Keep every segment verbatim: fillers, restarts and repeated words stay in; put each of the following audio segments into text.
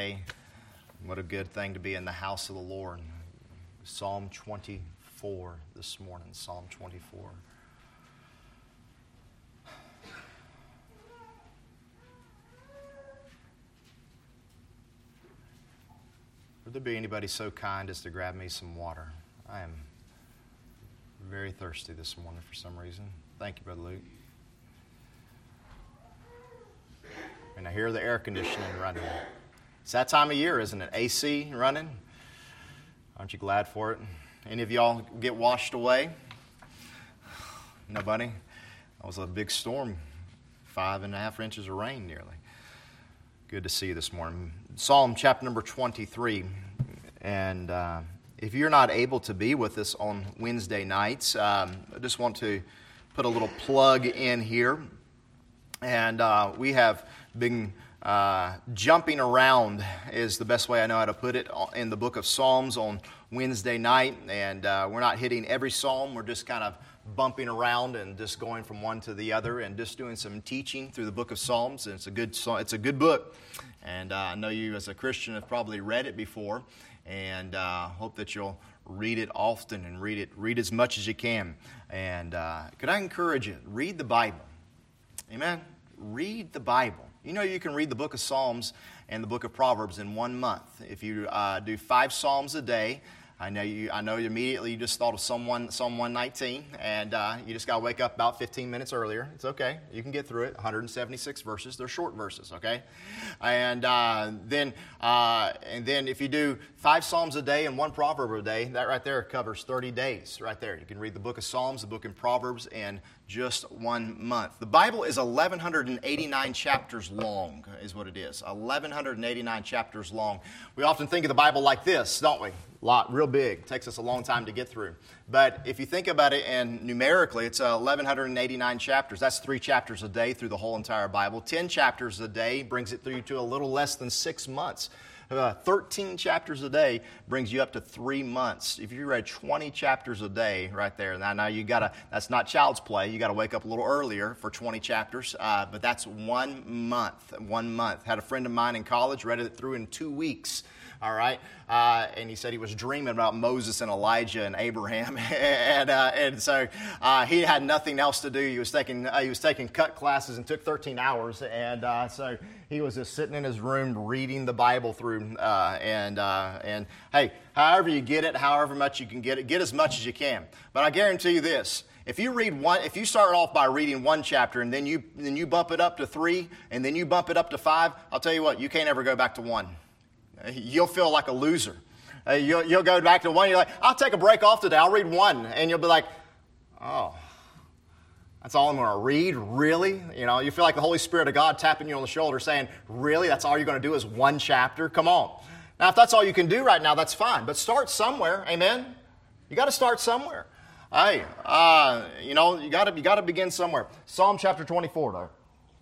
Sunday. What a good thing to be in the house of the Lord. Psalm twenty-four this morning, Psalm twenty-four. Would there be anybody so kind as to grab me some water? I am very thirsty this morning for some reason. Thank you, Brother Luke. And I hear the air conditioning running. It's that time of year, isn't it? A C running. Aren't you glad for it? Any of y'all get washed away? Nobody? That was a big storm. Five and a half inches of rain nearly. Good to see you this morning. Psalm chapter number twenty-three. And uh, if you're not able to be with us on Wednesday nights, um, I just want to put a little plug in here. And uh, we have been uh, jumping around, is the best way I know how to put it, in the book of Psalms on Wednesday night. And uh, we're not hitting every psalm. We're just kind of bumping around and just going from one to the other and just doing some teaching through the book of Psalms. And it's a good, it's a good book. And uh, I know you as a Christian have probably read it before. And uh, hope that you'll read it often and read it, read as much as you can. And uh, could I encourage you, read the Bible. Amen? Read the Bible. You know you can read the book of Psalms and the book of Proverbs in one month. If you uh, do five Psalms a day, I know you. I know immediately you just thought of Psalm one, Psalm one nineteen, and uh, you just got to wake up about fifteen minutes earlier. It's okay. You can get through it. one hundred seventy-six verses. They're short verses, okay? And uh, then, uh, and then if you do five Psalms a day and one Proverb a day, that right there covers thirty days. Right there, you can read the book of Psalms, the book of Proverbs, in just one month. The Bible is eleven eighty-nine chapters long, is what it is. eleven eighty-nine chapters long. We often think of the Bible like this, don't we? Lot, real big. It takes us a long time to get through. But if you think about it, and numerically, it's uh, eleven eighty-nine chapters. That's three chapters a day through the whole entire Bible. Ten chapters a day brings it through to a little less than six months. Uh, thirteen chapters a day brings you up to three months. If you read twenty chapters a day right there, now, now you gotta, that's not child's play. You got to wake up a little earlier for twenty chapters, uh, but that's one month. One month. Had a friend of mine in college, read it through in two weeks. All right, uh, and he said he was dreaming about Moses and Elijah and Abraham, and uh, and so uh, he had nothing else to do. He was taking uh, he was taking cut classes and took thirteen hours, and uh, so he was just sitting in his room reading the Bible through. Uh, and uh, and hey, however you get it, however much you can get it, get as much as you can. But I guarantee you this: if you read one, if you start off by reading one chapter and then you then you bump it up to three, and then you bump it up to five, I'll tell you what, you can't ever go back to one. You'll feel like a loser. Uh, you'll, you'll go back to one. You're like, I'll take a break off today. I'll read one. And you'll be like, oh, that's all I'm going to read? Really? You know, you feel like the Holy Spirit of God tapping you on the shoulder saying, really? That's all you're going to do is one chapter? Come on. Now, if that's all you can do right now, that's fine. But start somewhere. Amen? You got to start somewhere. Hey, uh, you know, you got to you got to begin somewhere. Psalm chapter twenty-four, though.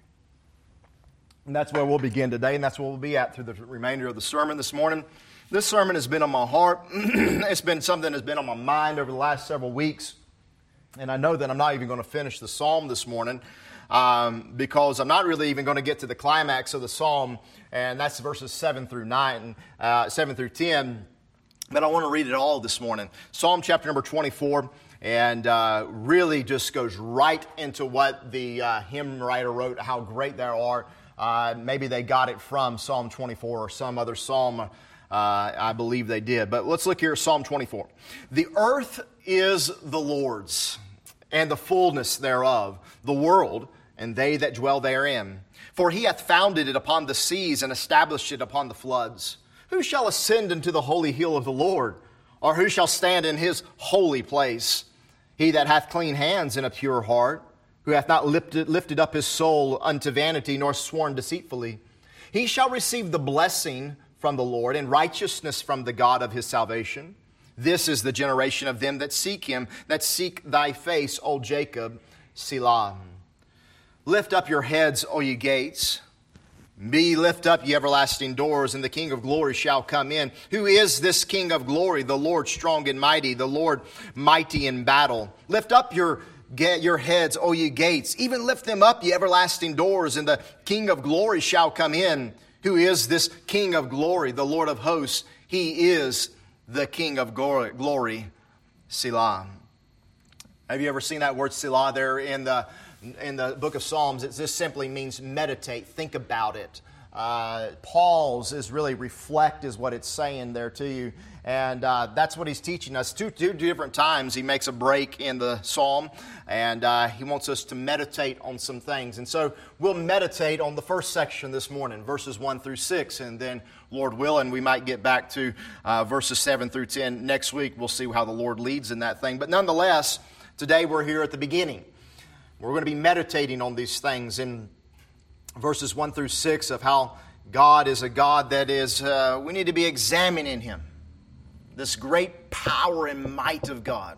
And that's where we'll begin today, and that's where we'll be at through the remainder of the sermon this morning. This sermon has been on my heart. It's been something that's been on my mind over the last several weeks. And I know that I'm not even going to finish the psalm this morning um, because I'm not really even going to get to the climax of the psalm, and that's verses seven through nine, uh, seven through ten. But I want to read it all this morning. Psalm chapter number twenty-four, and uh, really just goes right into what the uh, hymn writer wrote, how great thou art. Uh, maybe they got it from Psalm twenty-four or some other psalm. Uh, I believe they did. But let's look here at Psalm twenty-four. The earth is the Lord's, and the fullness thereof, the world, and they that dwell therein. For he hath founded it upon the seas, and established it upon the floods. Who shall ascend into the holy hill of the Lord? Or who shall stand in his holy place? He that hath clean hands and a pure heart, who hath not lifted, lifted up his soul unto vanity, nor sworn deceitfully. He shall receive the blessing from the Lord, and righteousness from the God of his salvation. This is the generation of them that seek him, that seek thy face, O Jacob, Selah. Lift up your heads, O ye gates. Be lift up, ye everlasting doors, and the King of glory shall come in. Who is this King of glory? The Lord strong and mighty, the Lord mighty in battle. Lift up your Get your heads, O ye gates, even lift them up, ye everlasting doors, and the King of glory shall come in. who is this King of glory, the Lord of hosts. He is the King of glory, Selah. Have you ever seen that word Selah there in the in the book of Psalms? It just simply means meditate, think about it. Uh, pause is really reflect is what it's saying there to you. And uh, that's what he's teaching us. Two, two different times he makes a break in the psalm, and uh, he wants us to meditate on some things. And so we'll meditate on the first section this morning, verses one through six, and then, Lord willing, we might get back to uh, verses seven through ten next week. We'll see how the Lord leads in that thing. But nonetheless, today we're here at the beginning. We're going to be meditating on these things in verses one through six of how God is a God that is, uh, we need to be examining Him. This great power and might of God.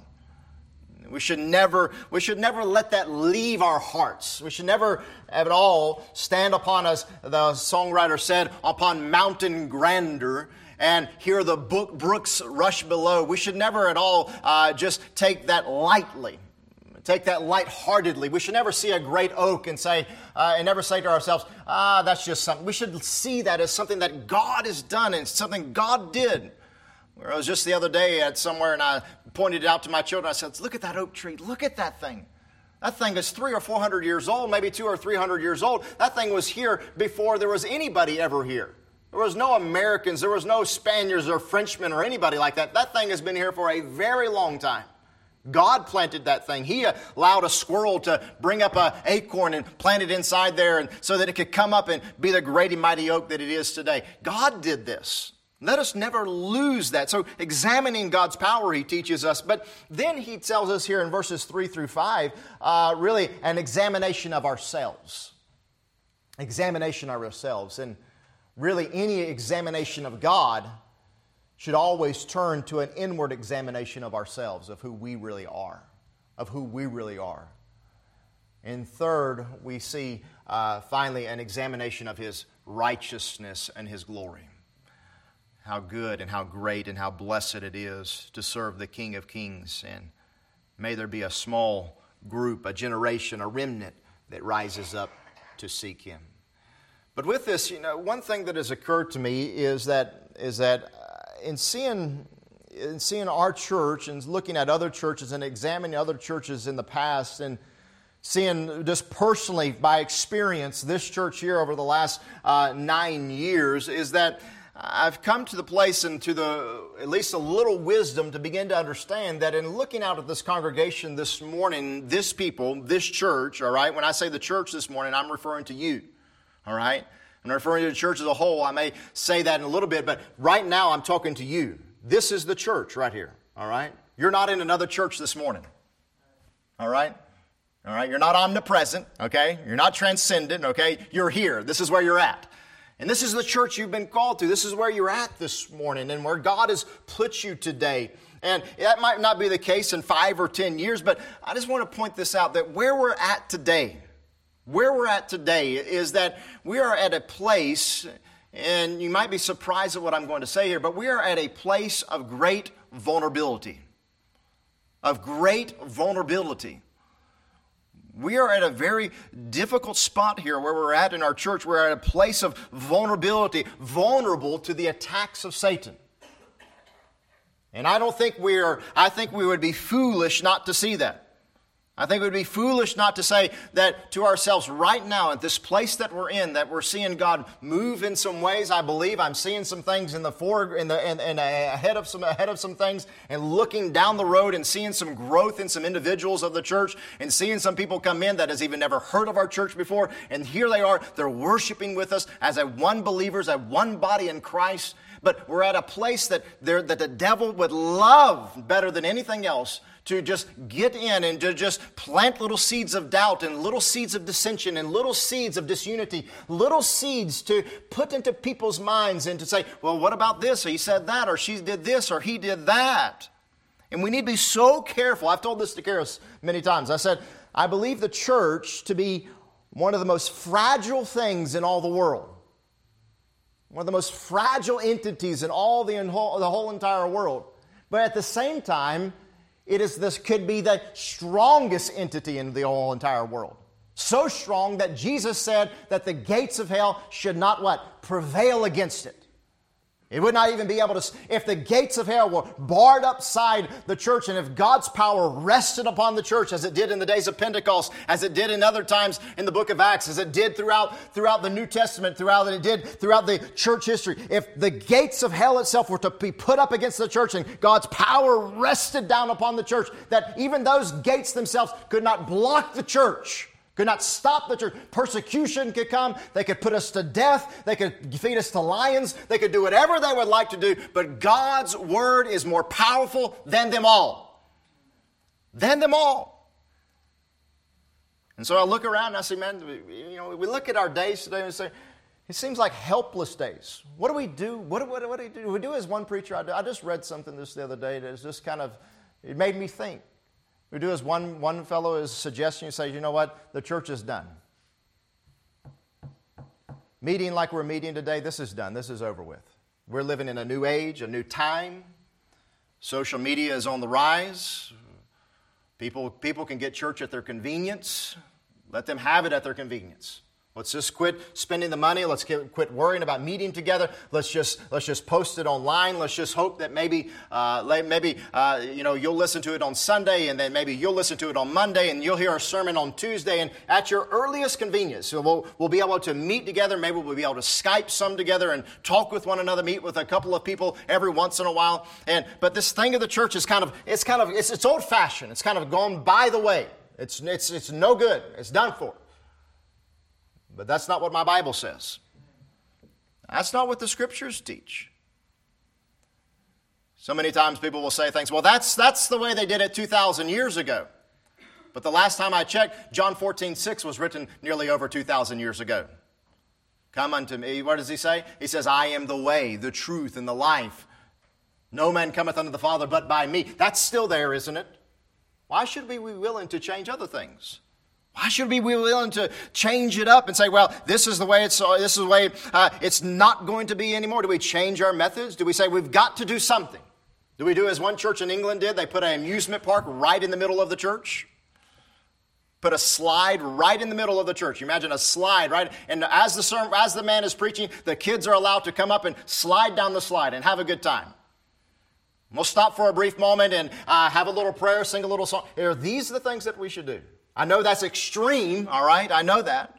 We should never, we should never let that leave our hearts. We should never at all stand upon us, the songwriter said, upon mountain grandeur and hear the brooks rush below. We should never at all uh, just take that lightly. Take that lightheartedly. We should never see a great oak and say, uh, and never say to ourselves, ah, that's just something. We should see that as something that God has done and something God did. I was just the other day at somewhere and I pointed it out to my children. I said, look at that oak tree. Look at that thing. That thing is three or four hundred years old, maybe two or three hundred years old. That thing was here before there was anybody ever here. There was no Americans. There was no Spaniards or Frenchmen or anybody like that. That thing has been here for a very long time. God planted that thing. He allowed a squirrel to bring up an acorn and plant it inside there and so that it could come up and be the great and mighty oak that it is today. God did this. Let us never lose that. So examining God's power, he teaches us. But then he tells us here in verses three through five, uh, really an examination of ourselves. Examination of ourselves. And really any examination of God should always turn to an inward examination of ourselves, of who we really are. Of who we really are. And third, we see uh, finally an examination of His righteousness and His glory. How good and how great and how blessed it is to serve the King of Kings. And may there be a small group, a generation, a remnant that rises up to seek Him. But with this, you know, one thing that has occurred to me is that is that in seeing in seeing our church and looking at other churches and examining other churches in the past and seeing just personally by experience this church here over the last uh, nine years is that I've come to the place and to the at least a little wisdom to begin to understand that in looking out at this congregation this morning, this people, this church, all right, when I say the church this morning, I'm referring to you, all right? I'm referring to the church as a whole. I may say that in a little bit, but right now I'm talking to you. This is the church right here, all right? You're not in another church this morning, all right? All right, you're not omnipresent, okay? You're not transcendent, okay? You're here. This is where you're at. And this is the church you've been called to. This is where you're at this morning and where God has put you today. And that might not be the case in five or ten years, but I just want to point this out, that where we're at today, where we're at today is that we are at a place, and you might be surprised at what I'm going to say here, but we are at a place of great vulnerability. Of great vulnerability. We are at a very difficult spot here where we're at in our church. We're at a place of vulnerability, vulnerable to the attacks of Satan. And I don't think we are, I think we would be foolish not to see that. I think it would be foolish not to say that to ourselves right now at this place that we're in, that we're seeing God move in some ways. I believe I'm seeing some things in the fore, in the and ahead of some ahead of some things, and looking down the road and seeing some growth in some individuals of the church, and seeing some people come in that has even never heard of our church before, and here they are, they're worshiping with us as a one believers, a one body in Christ. But we're at a place that there that the devil would love better than anything else to just get in and to just plant little seeds of doubt and little seeds of dissension and little seeds of disunity, little seeds to put into people's minds and to say, well, what about this? Or he said that, or she did this, or he did that. And we need to be so careful. I've told this to Karis many times. I said, I believe the church to be one of the most fragile things in all the world. One of the most fragile entities in all the, the whole entire world. But at the same time, it is this could be the strongest entity in the whole entire world. So strong that Jesus said that the gates of hell should not what? Prevail against it. It would not even be able to, if the gates of hell were barred upside the church, and if God's power rested upon the church as it did in the days of Pentecost, as it did in other times in the book of Acts, as it did throughout, throughout the New Testament, throughout it did throughout the church history, if the gates of hell itself were to be put up against the church and God's power rested down upon the church, that even those gates themselves could not block the church, could not stop the church. Persecution could come. They could put us to death. They could feed us to lions. They could do whatever they would like to do. But God's word is more powerful than them all. Than them all. And so I look around and I say, man, you know, we look at our days today and we say, it seems like helpless days. What do we do? What, what, what do we do? We do as one preacher. I, do. I just read something this the other day that is just kind of, it made me think. We do as one, one fellow is suggesting, you say, you know what, the church is done. Meeting like we're meeting today, this is done. This is over with. We're living in a new age, a new time. Social media is on the rise. People, people can get church at their convenience. Let them have it at their convenience. Let's just quit spending the money. Let's get, quit worrying about meeting together. Let's just let's just post it online. Let's just hope that maybe uh, maybe uh, you know you'll listen to it on Sunday, and then maybe you'll listen to it on Monday, and you'll hear a sermon on Tuesday, and at your earliest convenience. So we'll we'll be able to meet together. Maybe we'll be able to Skype some together and talk with one another. Meet with a couple of people every once in a while. And but this thing of the church is kind of it's kind of it's it's old fashioned. It's kind of gone by the way. It's it's it's no good. It's done for. But that's not what my Bible says. That's not what the Scriptures teach. So many times people will say things, well, that's, that's the way they did it two thousand years ago. But the last time I checked, John fourteen six was written nearly over two thousand years ago. Come unto me. What does he say? He says, I am the way, the truth, and the life. No man cometh unto the Father but by me. That's still there, isn't it? Why should we be willing to change other things? Why should we be willing to change it up and say, well, this is the way it's this is the way uh, it's not going to be anymore? Do we change our methods? Do we say we've got to do something? Do we do as one church in England did? They put an amusement park right in the middle of the church. Put a slide right in the middle of the church. You imagine a slide, right? And as the sermon, as the man is preaching, the kids are allowed to come up and slide down the slide and have a good time. We'll stop for a brief moment and uh, have a little prayer, sing a little song. These are the things that we should do. I know that's extreme, all right? I know that.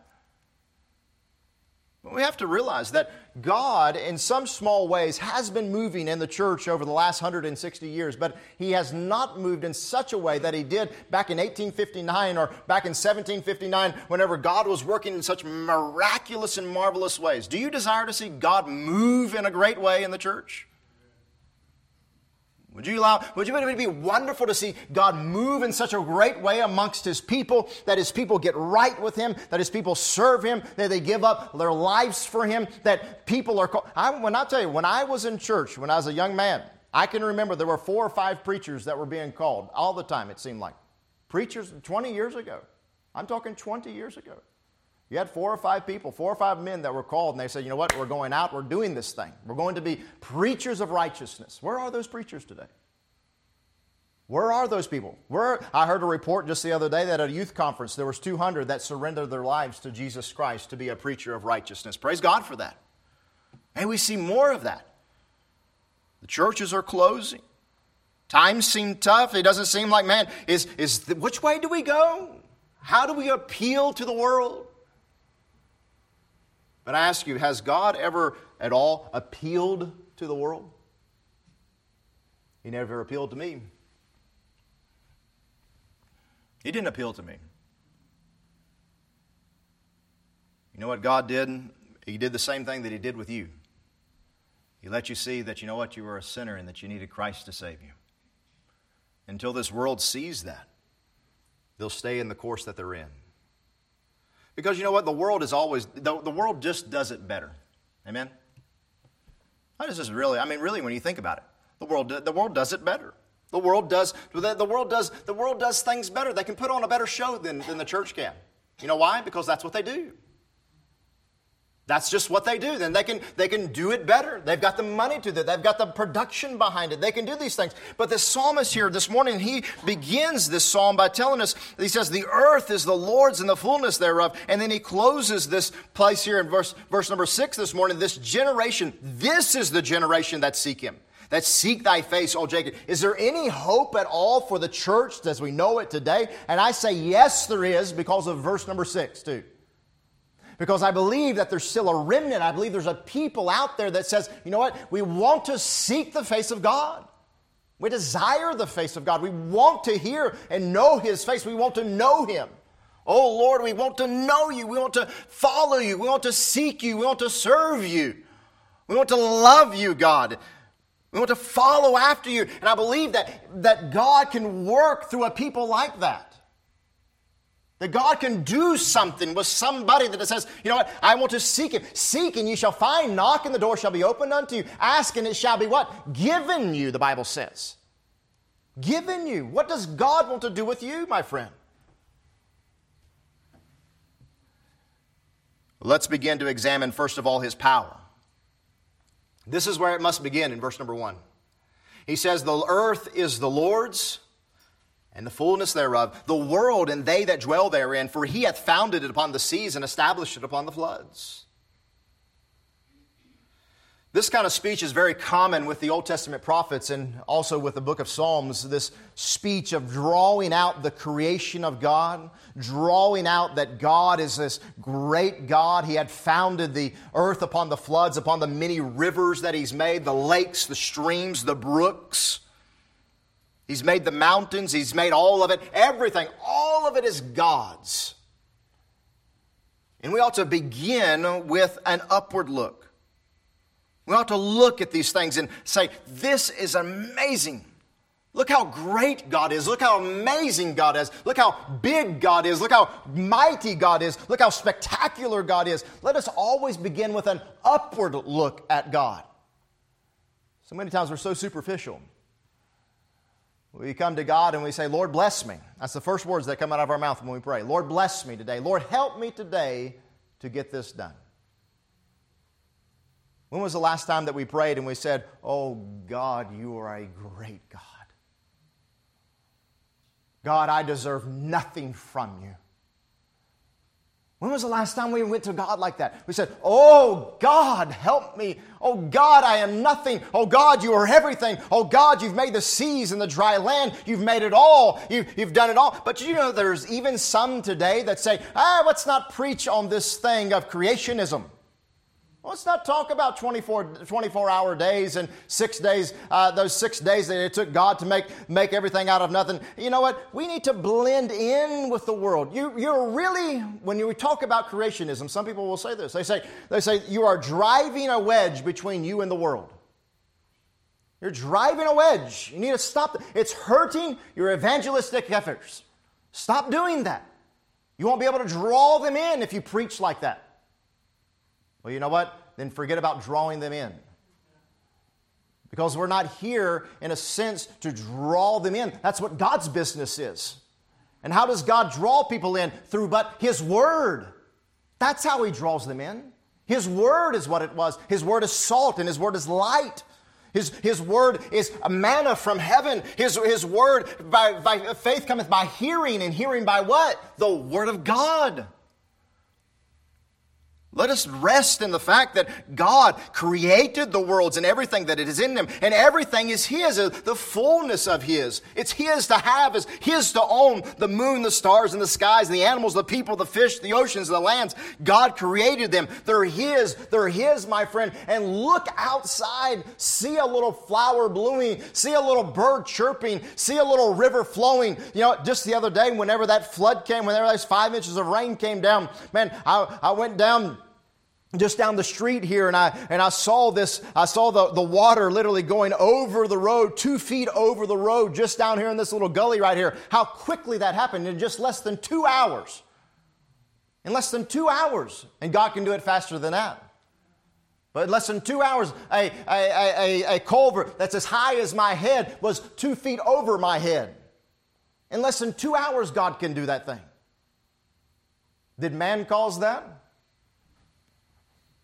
But we have to realize that God, in some small ways, has been moving in the church over the last one hundred sixty years, but He has not moved in such a way that He did back in eighteen fifty-nine or back in seventeen fifty-nine, whenever God was working in such miraculous and marvelous ways. Do you desire to see God move in a great way in the church? Would you allow, would you, would it be wonderful to see God move in such a great way amongst His people, that His people get right with Him, that His people serve Him, that they give up their lives for Him, that people are called. I, when I tell you, when I was in church, when I was a young man, I can remember there were four or five preachers that were being called all the time, it seemed like. Preachers twenty years ago. I'm talking twenty years ago. You had four or five people, four or five men that were called, and they said, you know what, we're going out, we're doing this thing. We're going to be preachers of righteousness. Where are those preachers today? Where are those people? Where, I heard a report just the other day that at a youth conference, there was two hundred that surrendered their lives to Jesus Christ to be a preacher of righteousness. Praise God for that. And we see more of that. The churches are closing. Times seem tough. It doesn't seem like, man, is, is the, which way do we go? How do we appeal to the world? But I ask you, has God ever at all appealed to the world? He never appealed to me. He didn't appeal to me. You know what God did? He did the same thing that He did with you. He let you see that, you know what, you were a sinner and that you needed Christ to save you. Until this world sees that, they'll stay in the course that they're in. Because you know what? The world is always, the, the world just does it better. Amen? That is just really, I mean, really, when you think about it, the world, the world does it better. The world does, the, the world does, the world does things better. They can put on a better show than, than the church can. You know why? Because that's what they do. That's just what they do. Then they can they can do it better. They've got the money to do it. They've got the production behind it. They can do these things. But the psalmist here this morning, he begins this psalm by telling us, he says, the earth is the Lord's and the fullness thereof. And then he closes this place here in verse, verse number six this morning. This generation, this is the generation that seek him. That seek thy face, O Jacob. Is there any hope at all for the church as we know it today? And I say yes, there is, because of verse number six too. Because I believe that there's still a remnant. I believe there's a people out there that says, you know what? We want to seek the face of God. We desire the face of God. We want to hear and know His face. We want to know Him. Oh Lord, we want to know You. We want to follow You. We want to seek You. We want to serve You. We want to love You, God. We want to follow after You. And I believe that, that God can work through a people like that. That God can do something with somebody that says, you know what, I want to seek Him. Seek and you shall find. Knock and the door shall be opened unto you. Ask and it shall be what? Given you, the Bible says. Given you. What does God want to do with you, my friend? Let's begin to examine, first of all, His power. This is where it must begin in verse number one. He says, the earth is the Lord's, and the fullness thereof, the world and they that dwell therein, for He hath founded it upon the seas and established it upon the floods. This kind of speech is very common with the Old Testament prophets and also with the book of Psalms, this speech of drawing out the creation of God, drawing out that God is this great God. He had founded the earth upon the floods, upon the many rivers that He's made, the lakes, the streams, the brooks. He's made the mountains. He's made all of it. Everything. All of it is God's. And we ought to begin with an upward look. We ought to look at these things and say, this is amazing. Look how great God is. Look how amazing God is. Look how big God is. Look how mighty God is. Look how spectacular God is. Let us always begin with an upward look at God. So many times we're so superficial. We come to God and we say, Lord, bless me. That's the first words that come out of our mouth when we pray. Lord, bless me today. Lord, help me today to get this done. When was the last time that we prayed and we said, oh God, you are a great God. God, I deserve nothing from you. When was the last time we went to God like that? We said, oh God, help me. Oh God, I am nothing. Oh God, you are everything. Oh God, you've made the seas and the dry land. You've made it all. You've, you've done it all. But you know, there's even some today that say, ah, let's not preach on this thing of creationism. Let's not talk about twenty-four, twenty-four hour days and six days, uh, those six days that it took God to make, make everything out of nothing. You know what? We need to blend in with the world. You, you're really, when you talk about creationism, some people will say this. They say, they say you are driving a wedge between you and the world. You're driving a wedge. You need to stop. It's hurting your evangelistic efforts. Stop doing that. You won't be able to draw them in if you preach like that. Well, you know what? Then forget about drawing them in. Because we're not here, in a sense, to draw them in. That's what God's business is. And how does God draw people in? Through but His Word. That's how He draws them in. His Word is what it was. His Word is salt and His Word is light. His, his Word is a manna from heaven. His, his Word, by, by faith cometh by hearing, and hearing by what? The Word of God. Let us rest in the fact that God created the worlds and everything that it is in them. And everything is His, the fullness of His. It's His to have, it's His to own. The moon, the stars, and the skies, the animals, the people, the fish, the oceans, the lands. God created them. They're His. They're His, my friend. And look outside. See a little flower blooming. See a little bird chirping. See a little river flowing. You know, just the other day, whenever that flood came, whenever those five inches of rain came down, man, I, I went down just down the street here, and I and I saw this, I saw the, the water literally going over the road, two feet over the road, just down here in this little gully right here. How quickly that happened in just less than two hours. In less than two hours. And God can do it faster than that. But in less than two hours, a, a, a, a culvert that's as high as my head was two feet over my head. In less than two hours, God can do that thing. Did man cause that?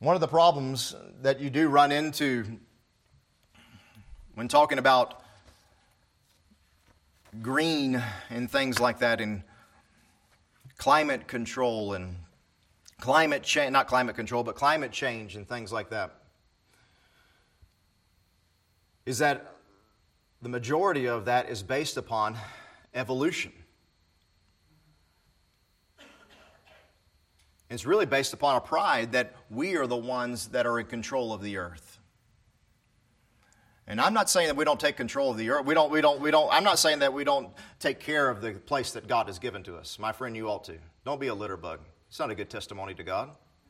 One of the problems that you do run into when talking about green and things like that, and climate control and climate change, not climate control, but climate change and things like that, is that the majority of that is based upon evolution. It's really based upon a pride that we are the ones that are in control of the earth. And I'm not saying that we don't take control of the earth. We don't, we don't, we don't, I'm not saying that we don't take care of the place that God has given to us. My friend, you ought to. Don't be a litter bug. It's not a good testimony to God.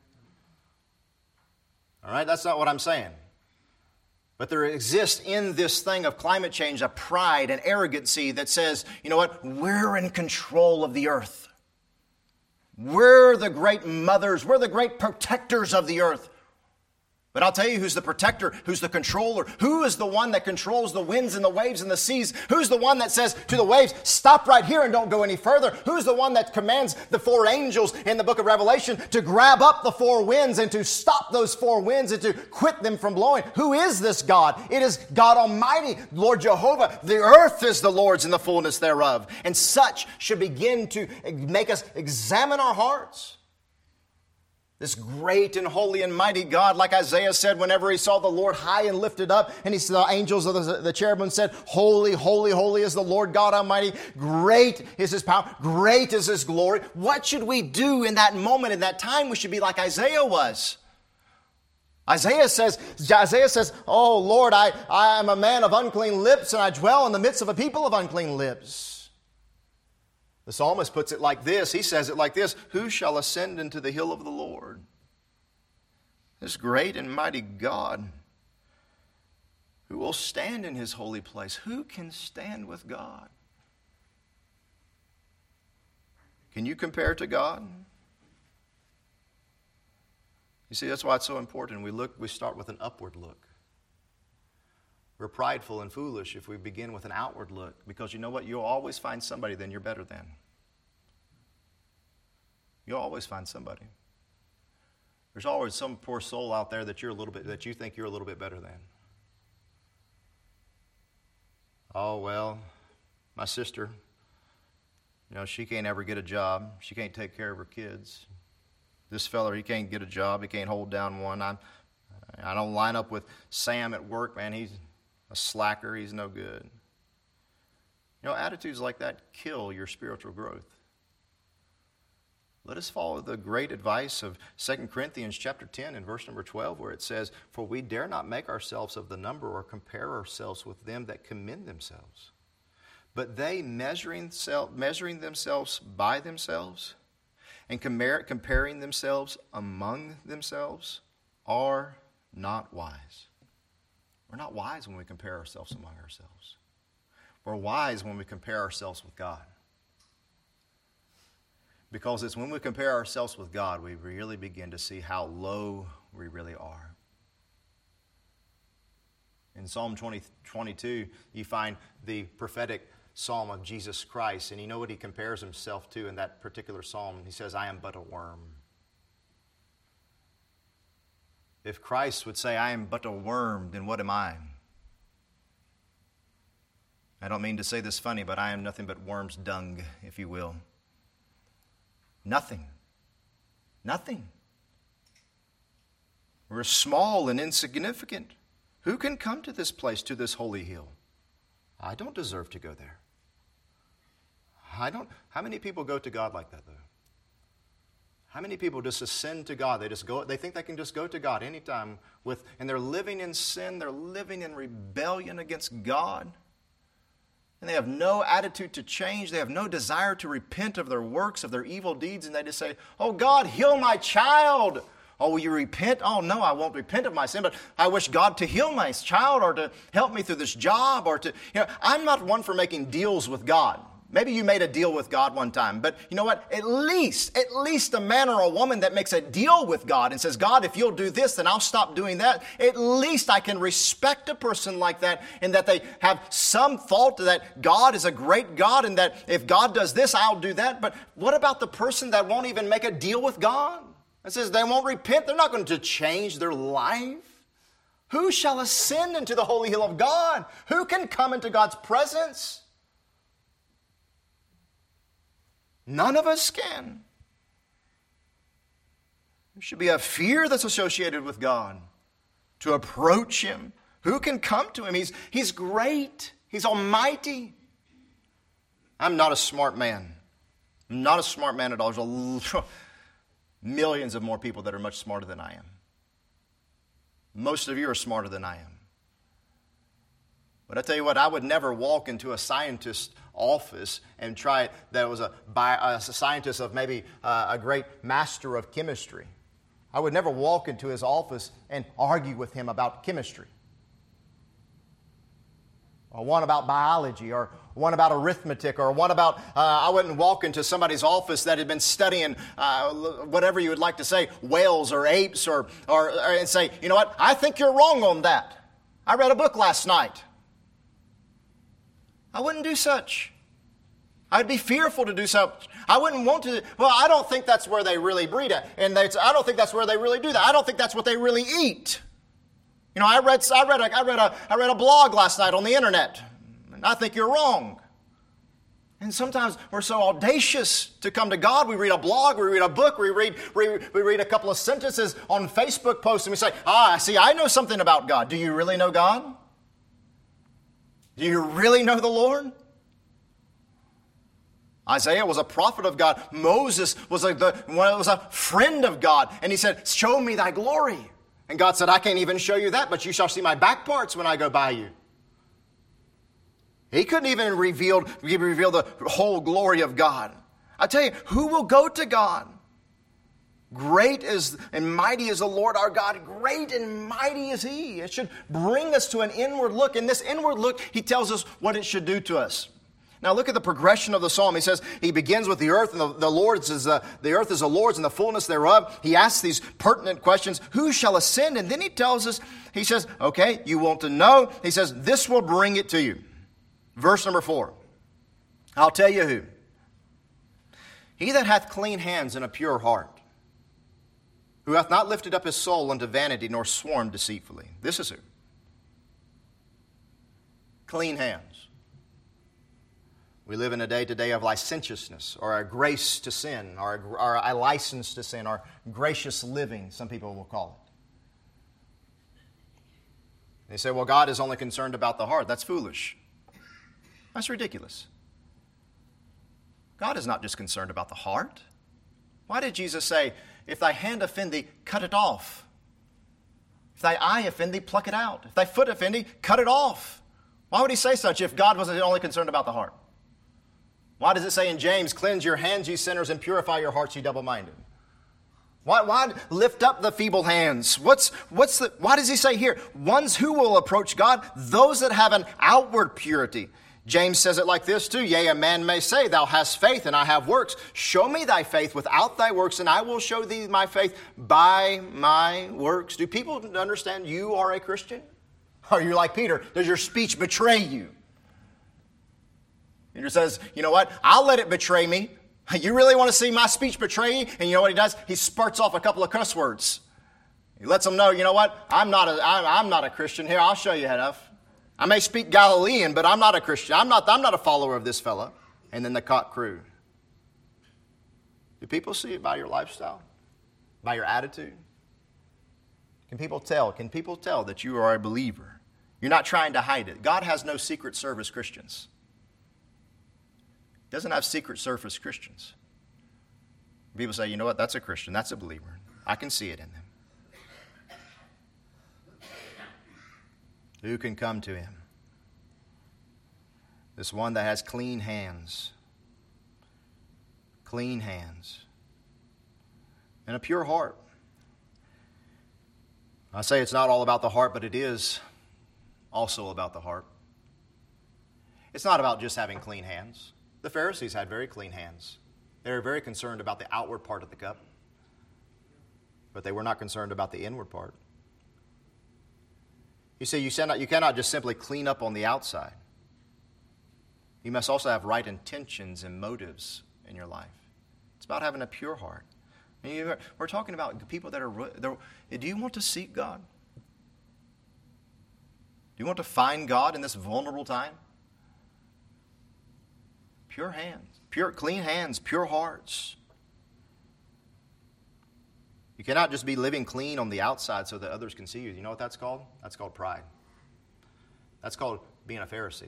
All right? That's not what I'm saying. But there exists in this thing of climate change a pride and arrogancy that says, you know what? We're in control of the earth. We're the great mothers. We're the great protectors of the earth. But I'll tell you who's the protector, who's the controller, who is the one that controls the winds and the waves and the seas, who's the one that says to the waves, stop right here and don't go any further, who's the one that commands the four angels in the book of Revelation to grab up the four winds and to stop those four winds and to quit them from blowing. Who is this God? It is God Almighty, Lord Jehovah. The earth is the Lord's and the fullness thereof. And such should begin to make us examine our hearts. This great and holy and mighty God, like Isaiah said whenever he saw the Lord high and lifted up, and he saw the angels of the, the cherubim said, holy, holy, holy is the Lord God Almighty. Great is His power. Great is His glory. What should we do in that moment, in that time? We should be like Isaiah was. Isaiah says, Isaiah says, oh Lord, I, I am a man of unclean lips, and I dwell in the midst of a people of unclean lips. The psalmist puts it like this. He says it like this. Who shall ascend into the hill of the Lord? This great and mighty God. Who will stand in His holy place? Who can stand with God? Can you compare to God? You see, that's why it's so important. We look, we start with an upward look. We're prideful and foolish if we begin with an outward look, because you know what? You'll always find somebody that you're better than. You'll always find somebody. There's always some poor soul out there that you're a little bit that you think you're a little bit better than. Oh well, my sister, you know, she can't ever get a job. She can't take care of her kids. This fella, he can't get a job. He can't hold down one. I'm, I don't line up with Sam at work, man. He's a slacker. He's no good. You know, attitudes like that kill your spiritual growth. Let us follow the great advice of Second Corinthians chapter ten and verse number twelve, where it says, for we dare not make ourselves of the number or compare ourselves with them that commend themselves. But they, measuring, self, measuring themselves by themselves and compare, comparing themselves among themselves, are not wise. We're not wise when we compare ourselves among ourselves. We're wise when we compare ourselves with God. Because it's when we compare ourselves with God, we really begin to see how low we really are. In Psalm twenty, twenty-two, you find the prophetic psalm of Jesus Christ. And you know what he compares himself to in that particular psalm? He says, I am but a worm. If Christ would say, I am but a worm, then what am I? I don't mean to say this funny, but I am nothing but worm's dung, if you will. Nothing. Nothing. We're small and insignificant. Who can come to this place, to this holy hill? I don't deserve to go there. I don't. How many people go to God like that, though? How many people just ascend to God? They just go. They think they can just go to God anytime with, and they're living in sin. They're living in rebellion against God. And they have no attitude to change. They have no desire to repent of their works, of their evil deeds. And they just say, oh, God, heal my child. Oh, will you repent? Oh, no, I won't repent of my sin, but I wish God to heal my child or to help me through this job or to, you know, I'm not one for making deals with God. Maybe you made a deal with God one time, but you know what? At least, at least a man or a woman that makes a deal with God and says, God, if you'll do this, then I'll stop doing that. At least I can respect a person like that and that they have some thought that God is a great God and that if God does this, I'll do that. But what about the person that won't even make a deal with God? It says they won't repent. They're not going to change their life. Who shall ascend into the holy hill of God? Who can come into God's presence? None of us can. There should be a fear that's associated with God to approach Him. Who can come to Him? He's, he's great. He's almighty. I'm not a smart man. I'm not a smart man at all. There's a, millions of more people that are much smarter than I am. Most of you are smarter than I am. But I tell you what, I would never walk into a scientist's office and try it that was a, by a scientist of maybe uh, a great master of chemistry. I would never walk into his office and argue with him about chemistry. Or one about biology, or one about arithmetic, or one about, uh, I wouldn't walk into somebody's office that had been studying, uh, whatever you would like to say, whales or apes, or, or, or and say, you know what, I think you're wrong on that. I read a book last night. I wouldn't do such. I'd be fearful to do such. I wouldn't want to, well, I don't think that's where they really breed it. And they, I don't think that's where they really do that. I don't think that's what they really eat. You know, I read, I read, a, I read a, I read a blog last night on the internet, and I think you're wrong. And sometimes we're so audacious to come to God. We read a blog, we read a book, we read, we, we read a couple of sentences on Facebook posts, and we say, ah, see, I know something about God. Do you really know God? Do you really know the Lord? Isaiah was a prophet of God. Moses was a, the, was a friend of God, and he said, show me thy glory. And God said, I can't even show you that, but you shall see my back parts when I go by you. He couldn't even reveal, reveal the whole glory of God. I tell you, who will go to God? Great is and mighty is the Lord our God. Great and mighty is He. It should bring us to an inward look. In this inward look, He tells us what it should do to us. Now look at the progression of the psalm. He says he begins with the earth, and the, the Lord's is uh, the earth is the Lord's and the fullness thereof. He asks these pertinent questions: who shall ascend? And then he tells us, he says, okay, you want to know. He says, this will bring it to you. Verse number four. I'll tell you who. He that hath clean hands and a pure heart, who hath not lifted up his soul unto vanity, nor sworn deceitfully. This is who. Clean hands. We live in a day today of licentiousness, or a grace to sin, or a, or a license to sin, or gracious living, some people will call it. They say, well, God is only concerned about the heart. That's foolish. That's ridiculous. God is not just concerned about the heart. Why did Jesus say, if thy hand offend thee, cut it off? If thy eye offend thee, pluck it out. If thy foot offend thee, cut it off. Why would he say such if God wasn't only concerned about the heart? Why does it say in James, cleanse your hands, ye sinners, and purify your hearts, ye double-minded? Why, why lift up the feeble hands? What's, what's the, why does he say here, ones who will approach God, those that have an outward purity? James says it like this too, yea, a man may say, thou hast faith, and I have works. Show me thy faith without thy works, and I will show thee my faith by my works. Do people understand you are a Christian? Are you like Peter? Does your speech betray you? Peter says, you know what? I'll let it betray me. You really want to see my speech betray you? And you know what he does? He spurts off a couple of cuss words. He lets them know, you know what? I'm not a, I'm not a Christian. Here, I'll show you enough. I may speak Galilean, but I'm not a Christian. I'm not, I'm not a follower of this fella. And then the cock crew. Do people see it by your lifestyle? By your attitude? Can people tell? Can people tell that you are a believer? You're not trying to hide it. God has no secret service Christians. Doesn't have secret service Christians. People say, you know what, that's a Christian, that's a believer. I can see it in them. Who can come to him? This one that has clean hands. Clean hands. And a pure heart. I say it's not all about the heart, but it is also about the heart. It's not about just having clean hands. The Pharisees had very clean hands. They were very concerned about the outward part of the cup, but they were not concerned about the inward part. You see, you cannot, you cannot just simply clean up on the outside. You must also have right intentions and motives in your life. It's about having a pure heart. And you, we're talking about people that are, do you want to seek God? Do you want to find God in this vulnerable time? Pure hands, pure, clean hands, pure hearts. You cannot just be living clean on the outside so that others can see you. You know what that's called? That's called pride. That's called being a Pharisee.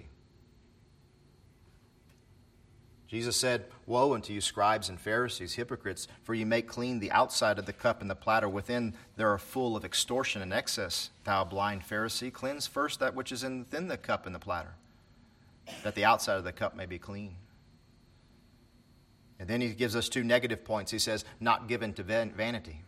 Jesus said, "Woe unto you, scribes and Pharisees, hypocrites, for you make clean the outside of the cup and the platter. Within there are full of extortion and excess. Thou blind Pharisee, cleanse first that which is in within the cup and the platter, that the outside of the cup may be clean." And then he gives us two negative points. He says, not given to vanity.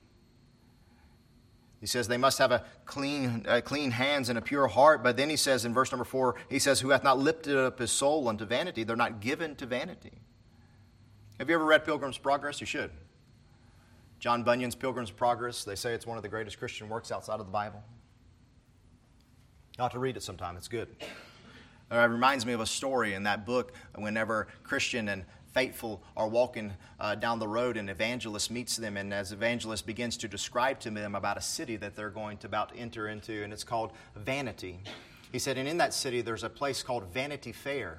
He says they must have a clean, uh, clean hands and a pure heart. But then he says in verse number four, he says, who hath not lifted up his soul unto vanity. They're not given to vanity. Have you ever read Pilgrim's Progress? You should. John Bunyan's Pilgrim's Progress. They say it's one of the greatest Christian works outside of the Bible. You ought to read it sometime. It's good. Uh, it reminds me of a story in that book whenever Christian and faithful are walking uh, down the road and evangelist meets them, and as evangelist begins to describe to them about a city that they're going to about enter into, and it's called Vanity. He said, and in that city there's a place called Vanity Fair.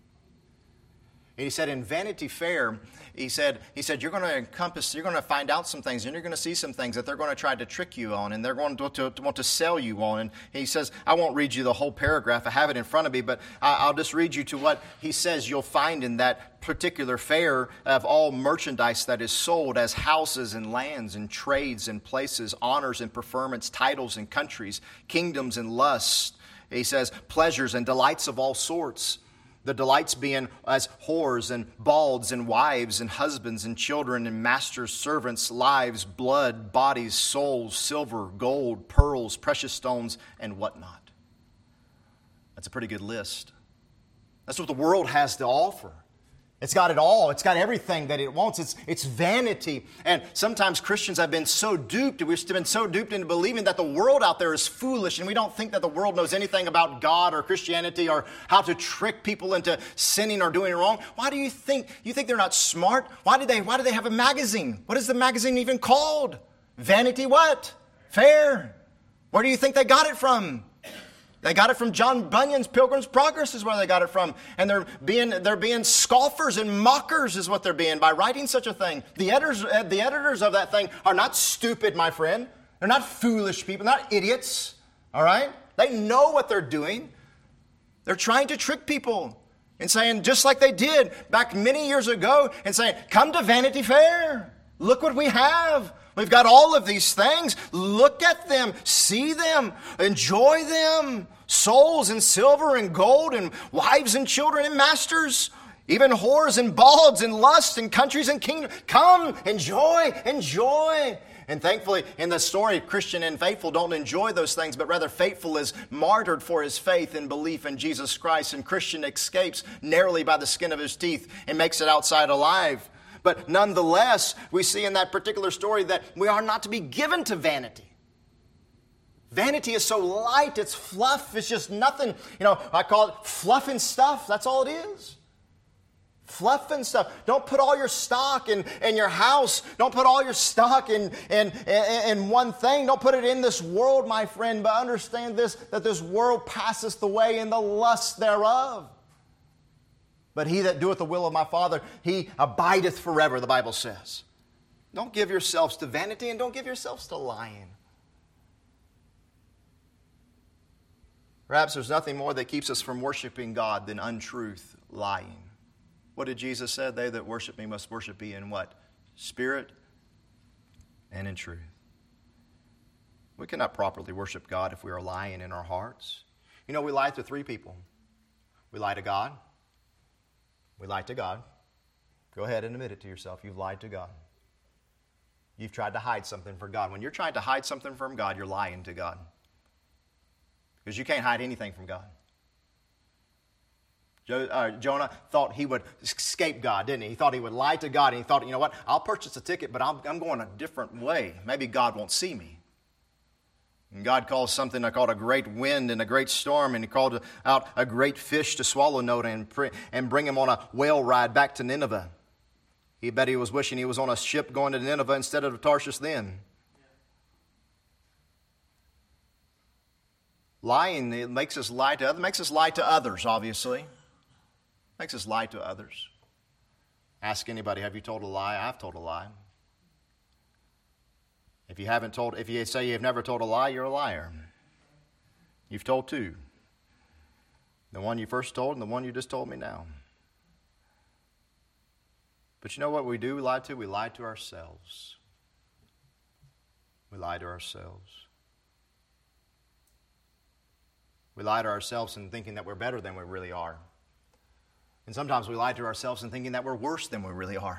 And he said, in Vanity Fair, he said, he said, you're going to encompass, you're going to find out some things, and you're going to see some things that they're going to try to trick you on, and they're going to, to, to want to sell you on. And he says, I won't read you the whole paragraph. I have it in front of me, but I, I'll just read you to what he says you'll find in that particular fair of all merchandise that is sold as houses and lands and trades and places, honors and preferments, titles and countries, kingdoms and lusts. He says, pleasures and delights of all sorts. The delights being as whores and balds and wives and husbands and children and masters, servants, lives, blood, bodies, souls, silver, gold, pearls, precious stones, and whatnot. That's a pretty good list. That's what the world has to offer. It's got it all. It's got everything that it wants. It's, it's vanity. And sometimes Christians have been so duped, we've been so duped into believing that the world out there is foolish, and we don't think that the world knows anything about God or Christianity or how to trick people into sinning or doing wrong. Why do you think? You think they're not smart? Why do they, why do they have a magazine? What is the magazine even called? Vanity what? Fair. Where do you think they got it from? They got it from John Bunyan's Pilgrim's Progress is where they got it from. And they're being, they're being scoffers and mockers is what they're being by writing such a thing. The editors, the editors of that thing are not stupid, my friend. They're not foolish people, not idiots. All right? They know what they're doing. They're trying to trick people and saying, just like they did back many years ago, and saying, come to Vanity Fair. Look what we have. We've got all of these things. Look at them. See them. Enjoy them. Souls and silver and gold and wives and children and masters. Even whores and balds and lusts and countries and kingdoms. Come, enjoy, enjoy. And thankfully, in the story, Christian and faithful don't enjoy those things, but rather faithful is martyred for his faith and belief in Jesus Christ. And Christian escapes narrowly by the skin of his teeth and makes it outside alive. But nonetheless, we see in that particular story that we are not to be given to vanity. Vanity is so light, it's fluff, it's just nothing. You know, I call it fluff and stuff. That's all it is. Fluff and stuff. Don't put all your stock in, in your house. Don't put all your stock in, in, in, in one thing. Don't put it in this world, my friend. But understand this, that this world passeth away in the lust thereof. But he that doeth the will of my Father, he abideth forever, the Bible says. Don't give yourselves to vanity, and don't give yourselves to lying. Perhaps there's nothing more that keeps us from worshiping God than untruth, lying. What did Jesus say? They that worship me must worship me in what? Spirit and in truth. We cannot properly worship God if we are lying in our hearts. You know, we lie to three people. We lie to God. We lie to God. Go ahead and admit it to yourself. You've lied to God. You've tried to hide something from God. When you're trying to hide something from God, you're lying to God. Because you can't hide anything from God. Jo- uh, Jonah thought he would escape God, didn't he? He thought he would lie to God, and he thought, you know what, I'll purchase a ticket, but I'm, I'm going a different way. Maybe God won't see me. And God calls something called a great wind and a great storm, and he called out a great fish to swallow Jonah and, and bring him on a whale ride back to Nineveh. He bet he was wishing he was on a ship going to Nineveh instead of Tarshish then. Lying, it makes us lie to others. Makes us lie to others, obviously. Makes us lie to others. Ask anybody, have you told a lie? I've told a lie. If you haven't told, if you say you've never told a lie, you're a liar. You've told two. The one you first told and the one you just told me now. But you know what we do lie to? We lie to ourselves. We lie to ourselves. We lie to ourselves in thinking that we're better than we really are. And sometimes we lie to ourselves in thinking that we're worse than we really are.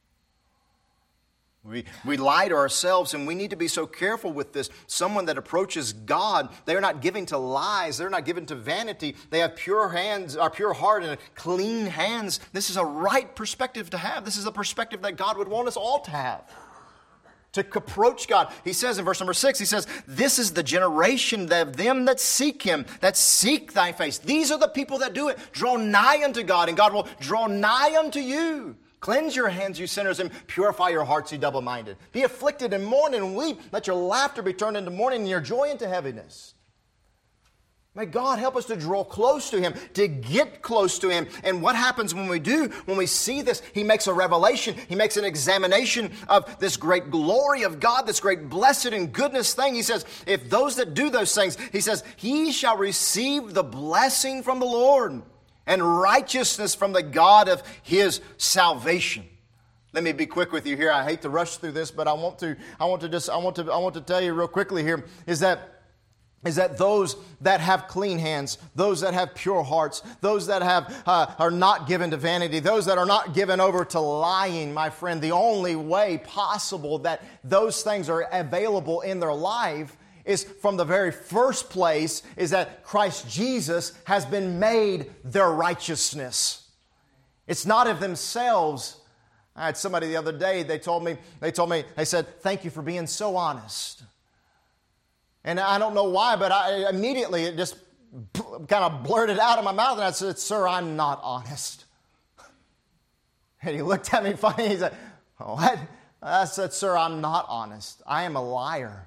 We, we lie to ourselves, and we need to be so careful with this. Someone that approaches God, they are not giving to lies. They're not given to vanity. They have pure hands, or pure heart and clean hands. This is a right perspective to have. This is a perspective that God would want us all to have. To approach God. He says in verse number six, he says, this is the generation of them that seek Him, that seek Thy face. These are the people that do it. Draw nigh unto God, and God will draw nigh unto you. Cleanse your hands, you sinners, and purify your hearts, you double-minded. Be afflicted and mourn and weep. Let your laughter be turned into mourning and your joy into heaviness. May God help us to draw close to Him, to get close to Him. And what happens when we do? When we see this, He makes a revelation. He makes an examination of this great glory of God, this great blessed and goodness thing. He says, if those that do those things, He says, he shall receive the blessing from the Lord and righteousness from the God of his salvation. Let me be quick with you here. I hate to rush through this, but I want to, I want to just, I want to, I want to tell you real quickly here is that is that those that have clean hands, those that have pure hearts, those that have uh, are not given to vanity, those that are not given over to lying, my friend, the only way possible that those things are available in their life is from the very first place is that Christ Jesus has been made their righteousness. It's not of themselves. I had somebody the other day, they told me, they told me, they said, thank you for being so honest. And I don't know why, but I immediately it just kind of blurted out of my mouth, and I said, sir, I'm not honest. And he looked at me funny, he said, what? I said, sir, I'm not honest. I am a liar.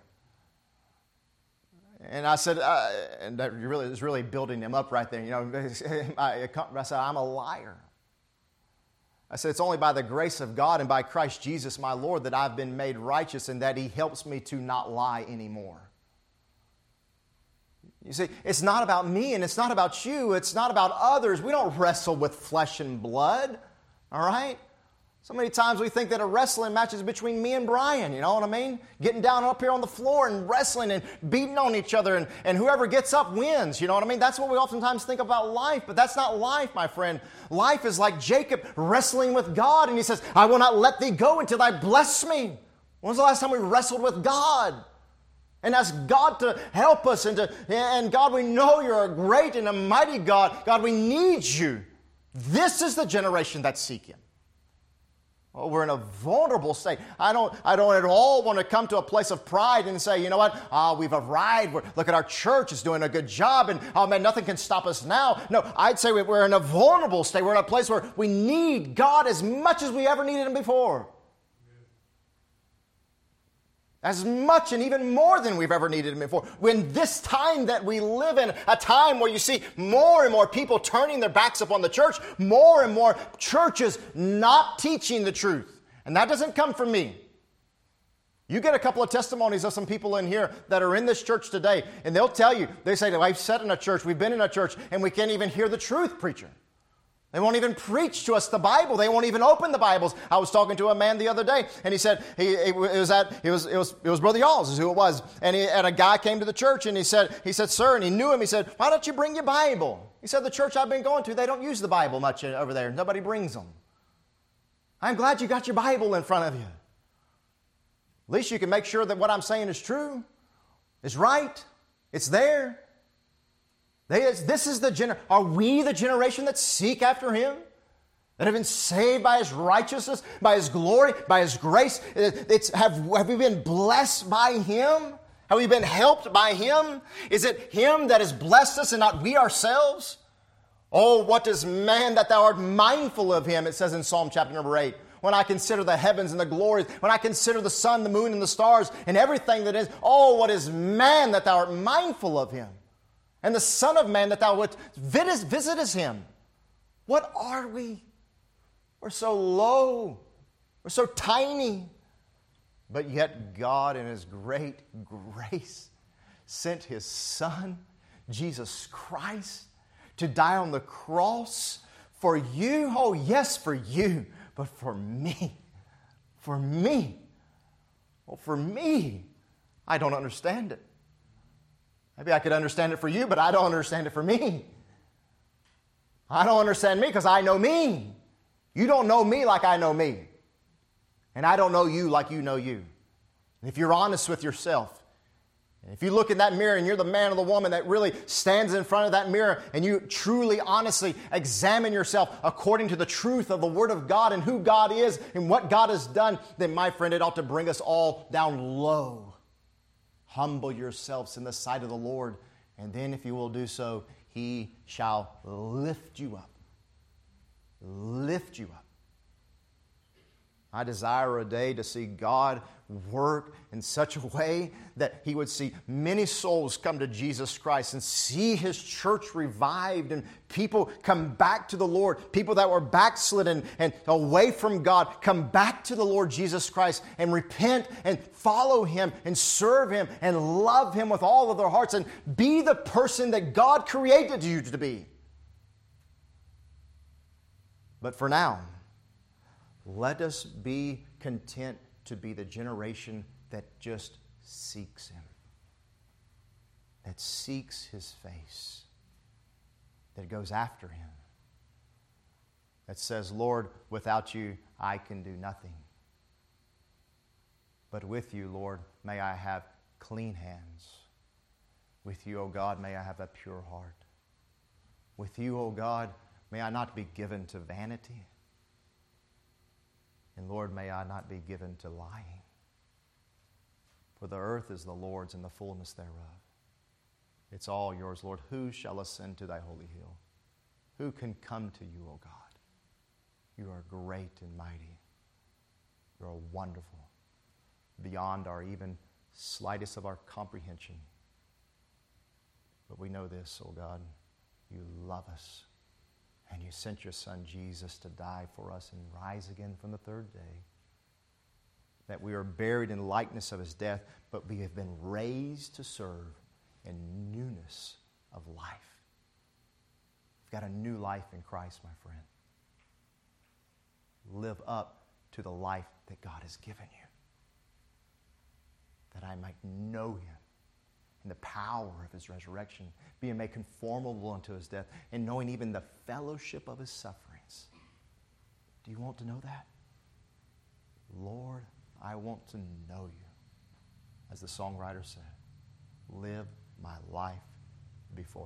And I said, uh, and that really was really building him up right there. You know, I, I said, I'm a liar. I said, it's only by the grace of God and by Christ Jesus, my Lord, that I've been made righteous and that He helps me to not lie anymore. You see, it's not about me and it's not about you. It's not about others. We don't wrestle with flesh and blood, all right? So many times we think that a wrestling match is between me and Brian, you know what I mean? Getting down up here on the floor and wrestling and beating on each other, and, and whoever gets up wins, you know what I mean? That's what we oftentimes think about life, but that's not life, my friend. Life is like Jacob wrestling with God, and he says, I will not let thee go until Thou bless me. When was the last time we wrestled with God? And ask God to help us, and, to, and God, we know You're a great and a mighty God. God, we need You. This is the generation that seek Him. Oh, we're in a vulnerable state. I don't, I don't at all want to come to a place of pride and say, you know what, ah, we've arrived. We're, look at our church, it's doing a good job, and oh man, nothing can stop us now. No, I'd say we're in a vulnerable state. We're in a place where we need God as much as we ever needed Him before. As much and even more than we've ever needed Him before. When this time that we live in, a time where you see more and more people turning their backs upon the church, more and more churches not teaching the truth. And that doesn't come from me. You get a couple of testimonies of some people in here that are in this church today, and they'll tell you, they say, I've sat in a church, we've been in a church, and we can't even hear the truth preacher. They won't even preach to us the Bible. They won't even open the Bibles. I was talking to a man the other day, and he said he it was at it was it was it was Brother Yalls is who it was, and he, and a guy came to the church, and he said he said sir, and he knew him. He said, why don't you bring your Bible? He said, the church I've been going to, they don't use the Bible much over there. Nobody brings them. I'm glad you got your Bible in front of you. At least you can make sure that what I'm saying is true, is right, it's there. This is the gener- Are we the generation that seek after Him? That have been saved by His righteousness, by His glory, by His grace? It's, have, have we been blessed by Him? Have we been helped by Him? Is it Him that has blessed us and not we ourselves? Oh, what does man that Thou art mindful of him? It says in Psalm chapter number eight. when I consider the heavens and the glories, when I consider the sun, the moon, and the stars, and everything that is, oh, what is man that thou art mindful of him? And the Son of Man that thou wouldst visitest him. What are we? We're so low. We're so tiny. But yet God in His great grace sent His Son, Jesus Christ, to die on the cross for you. Oh, yes, for you, but for me. For me. Well, for me. I don't understand it. Maybe I could understand it for you, but I don't understand it for me. I don't understand me because I know me. You don't know me like I know me. And I don't know you like you know you. And if you're honest with yourself, and if you look in that mirror and you're the man or the woman that really stands in front of that mirror and you truly, honestly examine yourself according to the truth of the Word of God and who God is and what God has done, then my friend, it ought to bring us all down low. Humble yourselves in the sight of the Lord, and then if you will do so, He shall lift you up. Lift you up. I desire a day to see God work in such a way that He would see many souls come to Jesus Christ and see His church revived and people come back to the Lord. People that were backslidden and away from God come back to the Lord Jesus Christ and repent and follow Him and serve Him and love Him with all of their hearts and be the person that God created you to be. But for now, let us be content to be the generation that just seeks Him, that seeks His face, that goes after Him, that says, Lord, without you, I can do nothing. But with you, Lord, may I have clean hands. With you, O God, may I have a pure heart. With you, O God, may I not be given to vanity. And Lord, may I not be given to lying. For the earth is the Lord's and the fullness thereof. It's all yours, Lord. Who shall ascend to thy holy hill? Who can come to you, O God? You are great and mighty. You are wonderful, beyond our even slightest of our comprehension. But we know this, O God, you love us. And you sent your Son Jesus to die for us and rise again from the third day. That we are buried in likeness of His death, but we have been raised to serve in newness of life. We've got a new life in Christ, my friend. Live up to the life that God has given you. That I might know Him in the power of His resurrection, being made conformable unto His death, and knowing even the fellowship of His sufferings. Do you want to know that? Lord, I want to know you. As the songwriter said, live my life before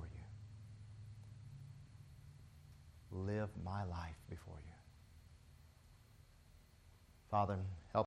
you. Live my life before you. Father, help